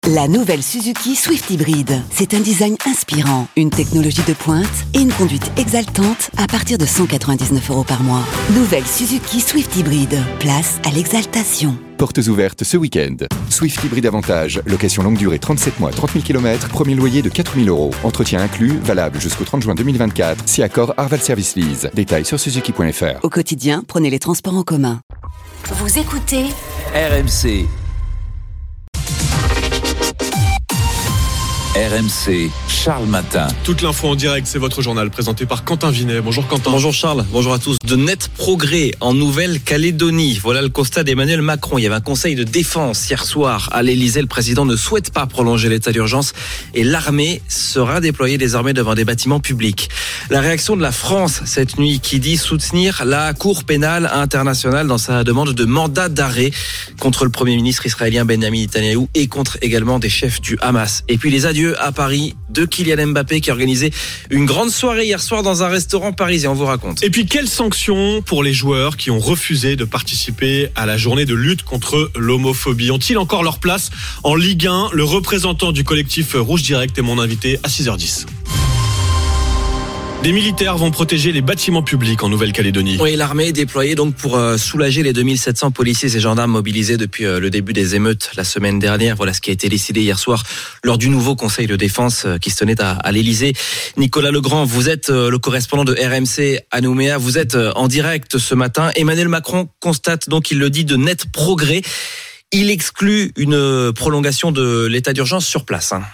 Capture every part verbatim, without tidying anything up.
La nouvelle Suzuki Swift Hybrid. C'est un design inspirant, une technologie de pointe et une conduite exaltante à partir de cent quatre-vingt-dix-neuf euros par mois. Nouvelle Suzuki Swift Hybrid. Place à l'exaltation. Portes ouvertes ce week-end. Swift Hybrid Avantage. Location longue durée trente-sept mois, trente mille kilomètres. Premier loyer de quatre mille euros. Entretien inclus, valable jusqu'au trente juin deux mille vingt-quatre. Si accord Arval Service Lease. Détails sur suzuki point f r. Au quotidien, prenez les transports en commun. Vous écoutez R M C. R M C, Charles Matin. Toute l'info en direct, c'est votre journal présenté par Quentin Vinet. Bonjour Quentin. Bonjour Charles, bonjour à tous. De nets progrès en Nouvelle-Calédonie. Voilà le constat d'Emmanuel Macron. Il y avait un conseil de défense hier soir à l'Elysée. Le président ne souhaite pas prolonger l'état d'urgence et l'armée sera déployée désormais devant des bâtiments publics. La réaction de la France cette nuit qui dit soutenir la Cour pénale internationale dans sa demande de mandat d'arrêt contre le Premier ministre israélien Benjamin Netanyahou et contre également des chefs du Hamas. Et puis les adieux à Paris de Kylian Mbappé qui a organisé une grande soirée hier soir dans un restaurant parisien, on vous raconte. Et puis quelles sanctions pour les joueurs qui ont refusé de participer à la journée de lutte contre l'homophobie? Ont-ils encore leur place en Ligue un? Le représentant du collectif Rouge Direct est mon invité à six heures dix. Des militaires vont protéger les bâtiments publics en Nouvelle-Calédonie. Oui, l'armée est déployée donc pour euh, soulager les deux mille sept cents policiers et gendarmes mobilisés depuis euh, le début des émeutes la semaine dernière. Voilà ce qui a été décidé hier soir lors du nouveau conseil de défense euh, qui se tenait à, à l'Elysée. Nicolas Legrand, vous êtes euh, le correspondant de R M C à Nouméa. Vous êtes euh, en direct ce matin. Emmanuel Macron constate donc, il le dit, de nets progrès. Il exclut une prolongation de l'état d'urgence sur place. Hein.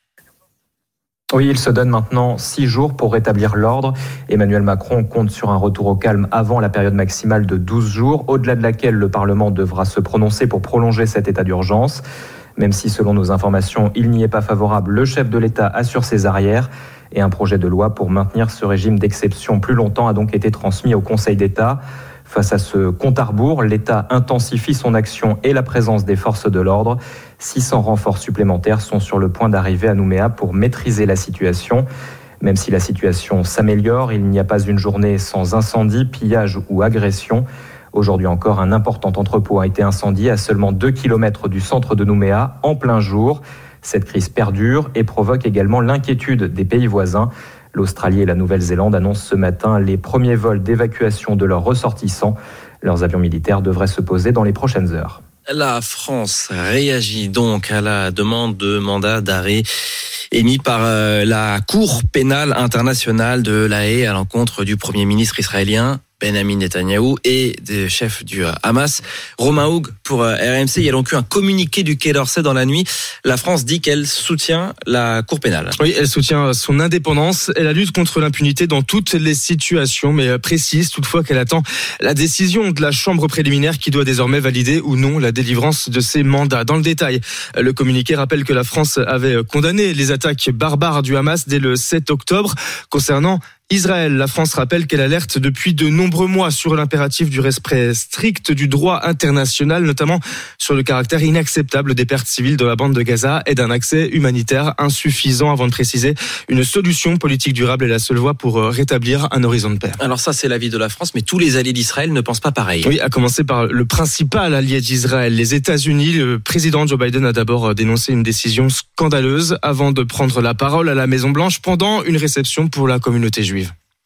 Oui, il se donne maintenant six jours pour rétablir l'ordre. Emmanuel Macron compte sur un retour au calme avant la période maximale de douze jours, au-delà de laquelle le Parlement devra se prononcer pour prolonger cet état d'urgence. Même si, selon nos informations, il n'y est pas favorable, le chef de l'État assure ses arrières. Et un projet de loi pour maintenir ce régime d'exception plus longtemps a donc été transmis au Conseil d'État. Face à ce compte à rebours, l'État intensifie son action et la présence des forces de l'ordre. six cents renforts supplémentaires sont sur le point d'arriver à Nouméa pour maîtriser la situation. Même si la situation s'améliore, il n'y a pas une journée sans incendie, pillage ou agression. Aujourd'hui encore, un important entrepôt a été incendié à seulement deux kilomètres du centre de Nouméa, en plein jour. Cette crise perdure et provoque également l'inquiétude des pays voisins. L'Australie et la Nouvelle-Zélande annoncent ce matin les premiers vols d'évacuation de leurs ressortissants. Leurs avions militaires devraient se poser dans les prochaines heures. La France réagit donc à la demande de mandat d'arrêt émis par la Cour pénale internationale de La Haye à l'encontre du Premier ministre israélien Benjamin Netanyahou et des chefs du Hamas. Romain Houg pour R M C. Il y a donc eu un communiqué du Quai d'Orsay dans la nuit. La France dit qu'elle soutient la Cour pénale. Oui, elle soutient son indépendance et la lutte contre l'impunité dans toutes les situations, mais précise toutefois qu'elle attend la décision de la chambre préliminaire qui doit désormais valider ou non la délivrance de ses mandats. Dans le détail, le communiqué rappelle que la France avait condamné les attaques barbares du Hamas dès le sept octobre. Concernant Israël, la France rappelle qu'elle alerte depuis de nombreux mois sur l'impératif du respect strict du droit international, notamment sur le caractère inacceptable des pertes civiles de la bande de Gaza et d'un accès humanitaire insuffisant, avant de préciser une solution politique durable est la seule voie pour rétablir un horizon de paix. Alors ça, c'est l'avis de la France, mais tous les alliés d'Israël ne pensent pas pareil. Oui, à commencer par le principal allié d'Israël, les États-Unis. Le président Joe Biden a d'abord dénoncé une décision scandaleuse avant de prendre la parole à la Maison-Blanche pendant une réception pour la communauté juive.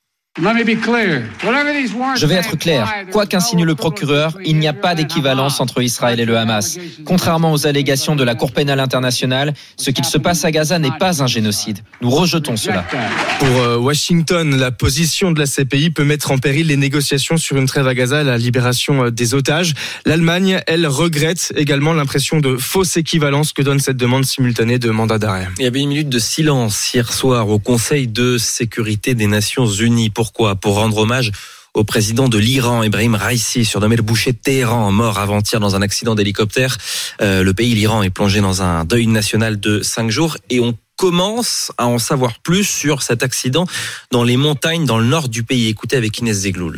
Je vais être clair. Quoi qu'insinue le procureur, il n'y a pas d'équivalence entre Israël et le Hamas. Contrairement aux allégations de la Cour pénale internationale, ce qu'il se passe à Gaza n'est pas un génocide. Nous rejetons cela. Pour Washington, la position de la C P I peut mettre en péril les négociations sur une trêve à Gaza et la libération des otages. L'Allemagne, elle, regrette également l'impression de fausse équivalence que donne cette demande simultanée de mandat d'arrêt. Il y avait une minute de silence hier soir au Conseil de sécurité des Nations Unies. Pourquoi ? Pour rendre hommage au président de l'Iran, Ebrahim Raisi, surnommé le boucher de Téhéran, mort avant-hier dans un accident d'hélicoptère. Euh, le pays, l'Iran, est plongé dans un deuil national de cinq jours et on commence à en savoir plus sur cet accident dans les montagnes dans le nord du pays. Écoutez avec Inès Zegloul.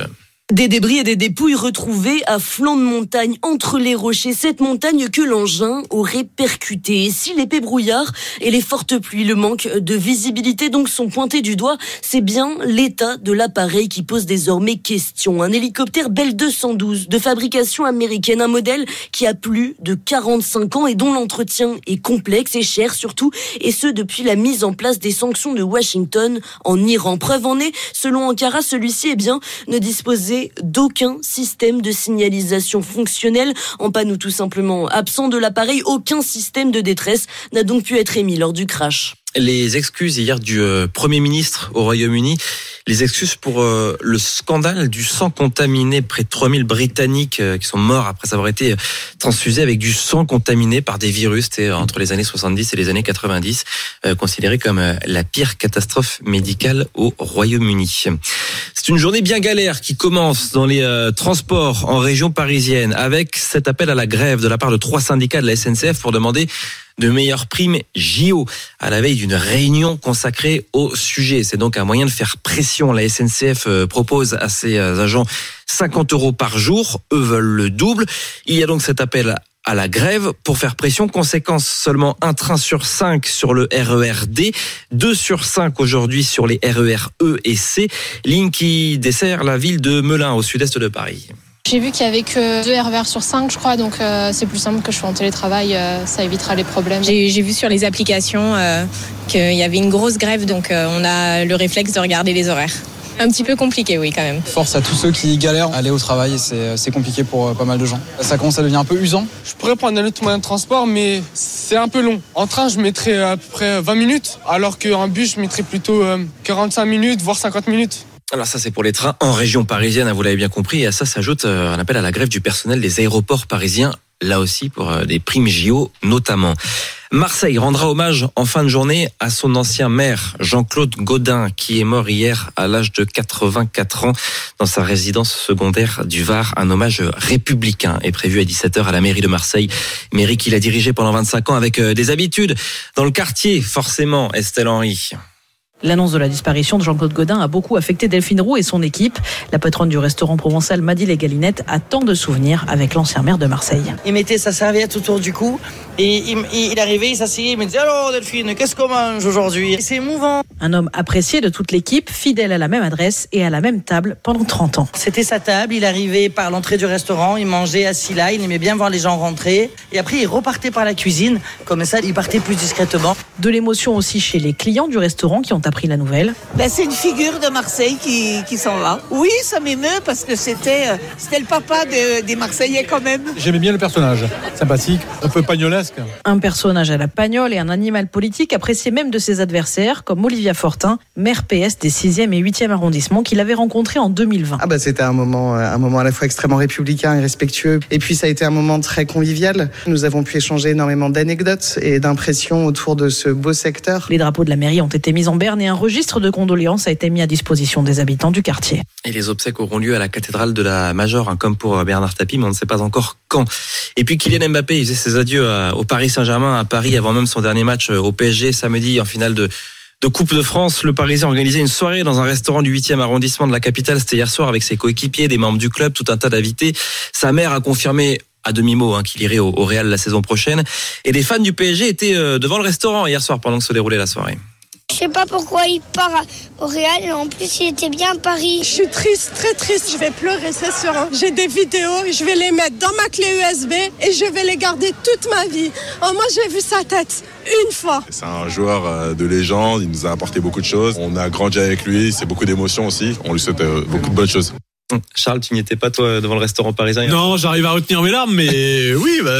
Des débris et des dépouilles retrouvés à flanc de montagne entre les rochers. Cette montagne que l'engin aurait percutée. Et si l'épais brouillard et les fortes pluies, le manque de visibilité donc sont pointés du doigt, c'est bien l'état de l'appareil qui pose désormais question. Un hélicoptère Bell deux cent douze de fabrication américaine, un modèle qui a plus de quarante-cinq ans et dont l'entretien est complexe et cher surtout, et ce depuis la mise en place des sanctions de Washington en Iran. Preuve en est, selon Ankara, celui-ci eh bien, ne disposait d'aucun système de signalisation fonctionnel. En panne ou tout simplement absent de l'appareil, aucun système de détresse n'a donc pu être émis lors du crash. Les excuses hier du euh, Premier ministre au Royaume-Uni, les excuses pour euh, le scandale du sang contaminé. Près de trois mille Britanniques euh, qui sont morts après avoir été transfusés avec du sang contaminé par des virus. C'était entre les années soixante-dix et les années quatre-vingt-dix, euh, considéré comme euh, la pire catastrophe médicale au Royaume-Uni. C'est une journée bien galère qui commence dans les euh, transports en région parisienne avec cet appel à la grève de la part de trois syndicats de la S N C F pour demander de meilleures primes J O à la veille d'une réunion consacrée au sujet. C'est donc un moyen de faire pression. La S N C F propose à ses agents cinquante euros par jour. Eux veulent le double. Il y a donc cet appel à la grève pour faire pression. Conséquence, seulement un train sur cinq sur le R E R D, deux sur cinq aujourd'hui sur les R E R E et C, ligne qui dessert la ville de Melun au sud-est de Paris. J'ai vu qu'il n'y avait que deux R E R sur cinq, je crois, donc euh, c'est plus simple que je sois en télétravail, euh, ça évitera les problèmes. J'ai, j'ai vu sur les applications euh, qu'il y avait une grosse grève, donc euh, on a le réflexe de regarder les horaires. Un petit peu compliqué, oui, quand même. Force à tous ceux qui galèrent à aller au travail, et c'est, c'est compliqué pour pas mal de gens. Ça commence à devenir un peu usant. Je pourrais prendre un autre moyen de transport, mais c'est un peu long. En train, je mettrais à peu près vingt minutes, alors qu'en bus, je mettrais plutôt quarante-cinq minutes, voire cinquante minutes. Alors ça, c'est pour les trains en région parisienne, vous l'avez bien compris. Et à ça s'ajoute un appel à la grève du personnel des aéroports parisiens, là aussi pour des primes J O notamment. Marseille rendra hommage en fin de journée à son ancien maire, Jean-Claude Gaudin, qui est mort hier à l'âge de quatre-vingt-quatre ans dans sa résidence secondaire du Var. Un hommage républicain est prévu à dix-sept heures à la mairie de Marseille. Mairie qu'il a dirigée pendant vingt-cinq ans avec des habitudes dans le quartier, forcément, Estelle Henry. L'annonce de la disparition de Jean-Claude Gaudin a beaucoup affecté Delphine Roux et son équipe. La patronne du restaurant provençal Madi les Galinettes a tant de souvenirs avec l'ancien maire de Marseille. Il mettait sa serviette autour du cou et il, il arrivait, il s'asseyait, il me disait « Alors Delphine, qu'est-ce qu'on mange aujourd'hui ?» C'est émouvant. Un homme apprécié de toute l'équipe, fidèle à la même adresse et à la même table pendant trente ans. C'était sa table, il arrivait par l'entrée du restaurant, il mangeait assis là, il aimait bien voir les gens rentrer. Et après, il repartait par la cuisine, comme ça, il partait plus discrètement. De l'émotion aussi chez les clients du restaurant qui ont appris la nouvelle. Ben, c'est une figure de Marseille qui, qui s'en va. Oui, ça m'émeut parce que c'était, c'était le papa de, des Marseillais quand même. J'aimais bien le personnage, sympathique, un peu pagnolesque. Un personnage à la pagnole et un animal politique apprécié même de ses adversaires, comme Olivia Fortin, maire P S des sixième et huitième arrondissements, qu'il avait rencontré en deux mille vingt. Ah bah c'était un moment, un moment à la fois extrêmement républicain et respectueux. Et puis ça a été un moment très convivial. Nous avons pu échanger énormément d'anecdotes et d'impressions autour de ce beau secteur. Les drapeaux de la mairie ont été mis en berne et un registre de condoléances a été mis à disposition des habitants du quartier. Et les obsèques auront lieu à la cathédrale de la Major, hein, comme pour Bernard Tapie, mais on ne sait pas encore quand. Et puis Kylian Mbappé, il faisait ses adieux à, au Paris Saint-Germain, à Paris, avant même son dernier match au P S G samedi en finale de de Coupe de France. Le Parisien a organisé une soirée dans un restaurant du huitième arrondissement de la capitale. C'était hier soir avec ses coéquipiers, des membres du club, tout un tas d'invités. Sa mère a confirmé à demi-mot hein, qu'il irait au, au Real la saison prochaine. Et les fans du P S G étaient euh, devant le restaurant hier soir pendant que se déroulait la soirée. Je sais pas pourquoi il part au Real, et en plus il était bien à Paris. Je suis triste, très triste, je vais pleurer, c'est sûr. J'ai des vidéos, je vais les mettre dans ma clé U S B et je vais les garder toute ma vie. Oh, moi j'ai vu sa tête une fois. C'est un joueur de légende, il nous a apporté beaucoup de choses. On a grandi avec lui, c'est beaucoup d'émotions aussi. On lui souhaite beaucoup de bonnes choses. Charles, tu n'y étais pas toi devant le restaurant parisien hier? Non, j'arrive à retenir mes larmes, mais oui, bah,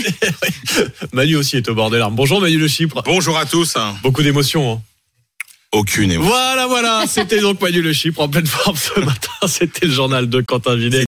Manu aussi est au bord des larmes. Bonjour Manu Le Chypre. Bonjour à tous. Beaucoup d'émotions. Hein. Aucune émotion. Voilà, voilà, c'était donc Manu Le Chypre en pleine forme ce matin. C'était le journal de Quentin Vinet.